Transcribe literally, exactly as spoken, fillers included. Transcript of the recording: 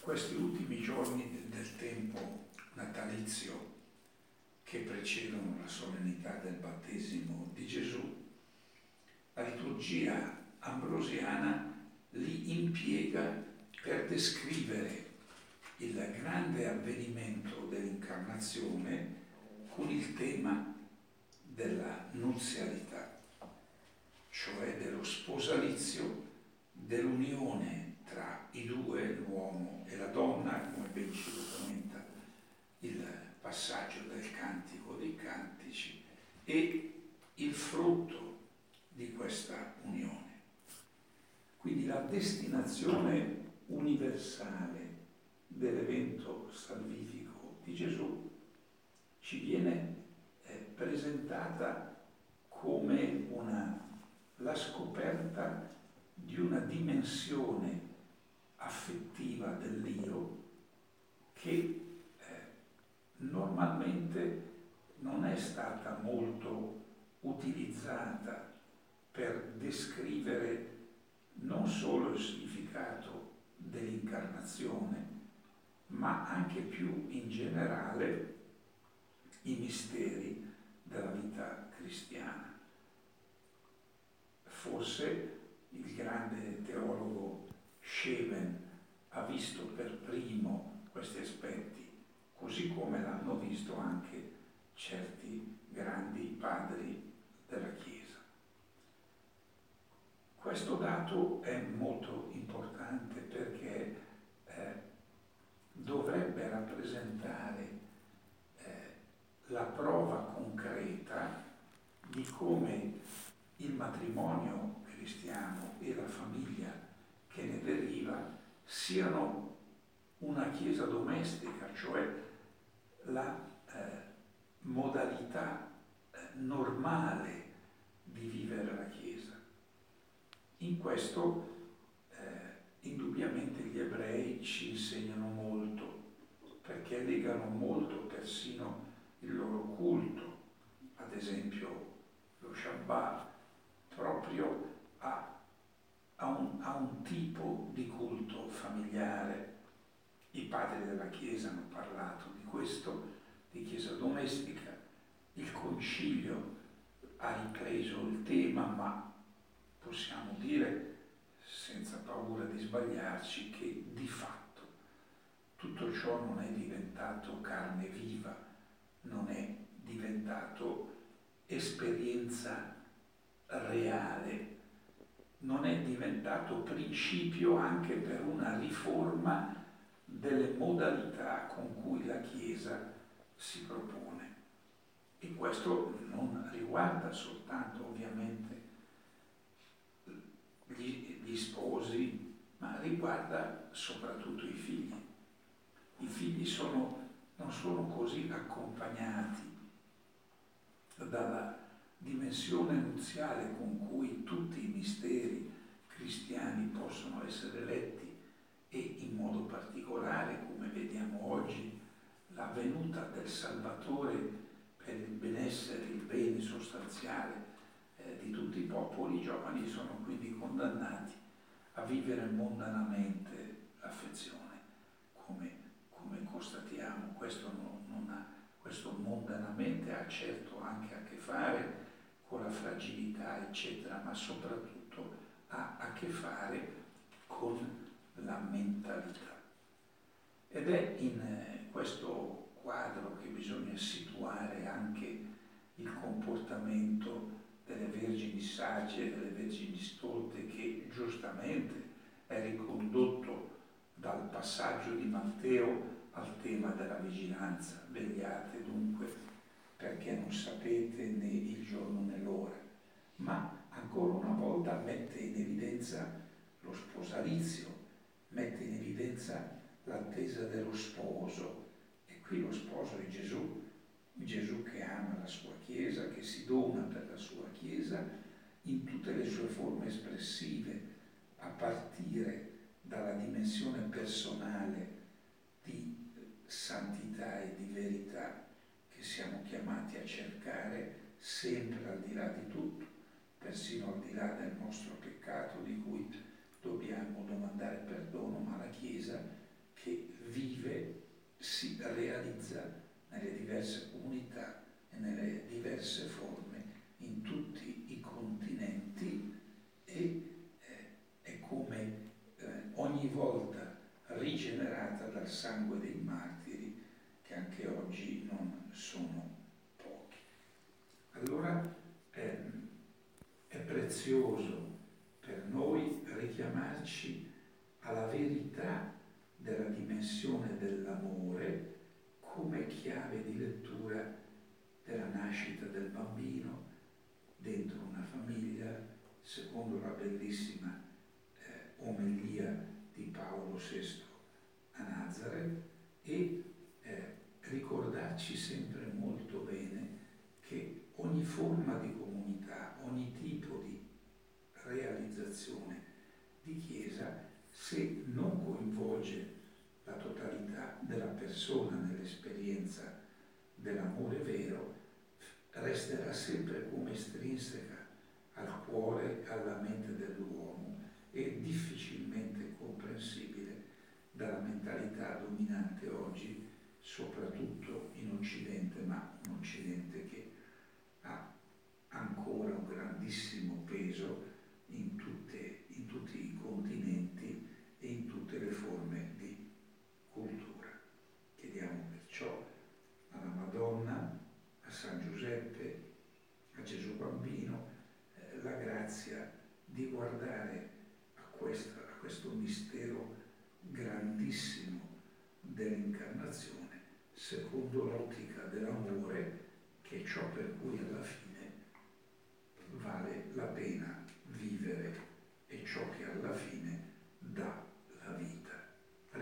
Questi ultimi giorni del tempo natalizio che precedono la solennità del battesimo di Gesù, la liturgia ambrosiana li impiega per descrivere il grande avvenimento dell'incarnazione con il tema della nuzialità, cioè dello sposalizio, dell'unione tra i due, l'uomo e la donna, come ben ci documenta il passaggio del Cantico dei Cantici, e il frutto di questa unione. Quindi la destinazione universale dell'evento salvifico di Gesù ci viene eh, presentata come una, la scoperta di una dimensione affettiva dell'io che eh, normalmente non è stata molto utilizzata per descrivere non solo il significato dell'incarnazione, ma anche più in generale i misteri della vita cristiana. Forse il grande teologo Scheven ha visto per primo questi aspetti, così come l'hanno visto anche certi grandi padri della Chiesa. Questo dato è molto importante perché eh, dovrebbe rappresentare eh, la prova concreta di come il matrimonio cristiano e la famiglia che ne deriva siano una chiesa domestica, cioè la eh, modalità eh, normale di vivere la Chiesa. In questo eh, indubbiamente gli ebrei ci insegnano molto, perché legano molto persino il loro culto, ad esempio lo Shabbat, proprio a, a, un, a un tipo di culto familiare. I padri della Chiesa hanno parlato di questo, di Chiesa domestica. Il Concilio ha ripreso il tema, ma possiamo dire, senza paura di sbagliarci, che di fatto tutto ciò non è diventato carne viva, non è diventato esperienza reale, non è diventato principio anche per una riforma delle modalità con cui la Chiesa si propone. E questo non riguarda soltanto ovviamente gli, gli sposi, ma riguarda soprattutto i figli. I figli sono, non sono così accompagnati dalla dimensione nuziale con cui tutti i misteri cristiani possono essere letti, e in modo particolare, come vediamo oggi, la venuta del Salvatore per il benessere, il bene sostanziale eh, di tutti i popoli. I giovani sono quindi condannati a vivere mondanamente l'affezione, come, come constatiamo. Questo, non, non ha, questo mondanamente ha certo anche a che fare con la fragilità, eccetera, ma soprattutto ha a che fare con la mentalità. Ed è in eh, questo quadro che bisogna situare anche il comportamento delle vergini sagge e delle vergini stolte, che giustamente è ricondotto dal passaggio di Matteo al tema della vigilanza. Vegliate dunque, perché non sapete né il giorno né l'ora. Ma ancora una volta mette in evidenza lo sposalizio, mette in evidenza l'attesa dello sposo, e qui lo sposo è Gesù, Gesù che ama la sua Chiesa, che si dona per la sua Chiesa in tutte le sue forme espressive, a partire dalla dimensione personale di santità e di verità che siamo chiamati a cercare sempre al di là di tutto, persino al di là del nostro peccato, di cui dobbiamo domandare perdono, ma la Chiesa che si realizza nelle diverse comunità e nelle diverse forme in tutti i continenti e eh, è come eh, ogni volta rigenerata dal sangue dei martiri, che anche oggi non sono pochi. Allora eh, è prezioso per noi richiamarci alla verità della dimensione dell'amore come chiave di lettura della nascita del bambino dentro una famiglia, secondo la bellissima eh, omelia di Paolo sesto a Nazareth, e eh, ricordarci sempre molto bene che ogni forma di comunità, ogni tipo di realizzazione di Chiesa, se non coinvolge la totalità della persona nell'esperienza dell'amore vero, resterà sempre come estrinseca al cuore e alla mente dell'uomo e difficilmente comprensibile dalla mentalità dominante oggi, soprattutto in Occidente, ma un Occidente che ha ancora un grandissimo peso in, tutte, in tutti i continenti e in tutte le forme di cultura. Chiediamo perciò alla Madonna, a San Giuseppe, a Gesù Bambino, eh, la grazia di guardare a, questa, a questo mistero grandissimo dell'incarnazione secondo l'ottica dell'amore, che è ciò per cui alla fine vale la pena vivere e ciò che alla fine